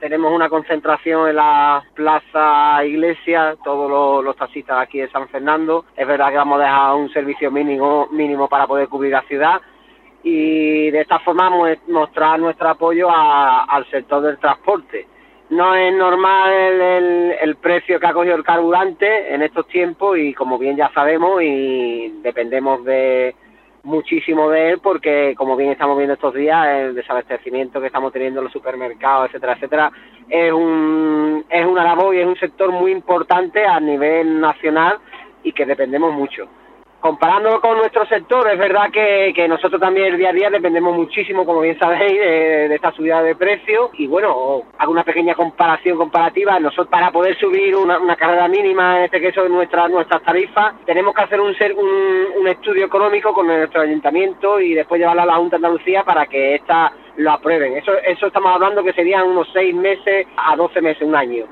tenemos una concentración en la plaza Iglesia, todos los taxistas aquí de San Fernando. Es verdad que vamos a dejar un servicio mínimo para poder cubrir la ciudad, y de esta forma mostrar nuestro apoyo al sector del transporte. No es normal el precio que ha cogido el carburante en estos tiempos, y como bien ya sabemos, y dependemos muchísimo de él, porque como bien estamos viendo estos días, el desabastecimiento que estamos teniendo en los supermercados, etcétera, etcétera, es una labor y es un sector muy importante a nivel nacional y que dependemos mucho. Comparándolo con nuestro sector, es verdad que nosotros también el día a día dependemos muchísimo, como bien sabéis, de esta subida de precios. Y bueno, hago una pequeña comparativa. Nosotros, para poder subir una carrera mínima, en este caso nuestras tarifas, tenemos que hacer un estudio económico con nuestro ayuntamiento y después llevarlo a la Junta de Andalucía para que ésta lo aprueben. Eso estamos hablando que serían unos 6 meses a 12 meses, un año.